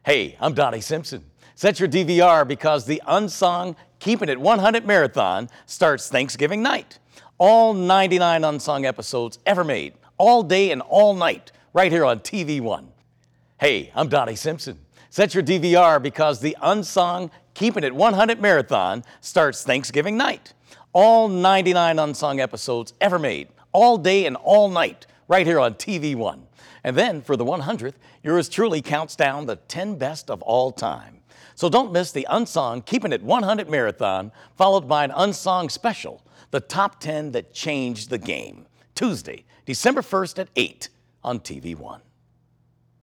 Hey, I'm Donnie Simpson. Set your DVR because the Unsung Keeping It 100 Marathon starts Thanksgiving night. All 99 unsung episodes ever made, all day and all night, right here on TV1. Hey, I'm Donnie Simpson. Set your DVR because the Unsung Keeping It 100 Marathon starts Thanksgiving night. All 99 unsung episodes ever made, all day and all night, right here on TV1. And then for the 100th, yours truly counts down the 10 best of all time. So don't miss the Unsung Keeping It 100 Marathon, followed by an Unsung Special, the top 10 that changed the game. Tuesday, December 1st at 8 on TV1.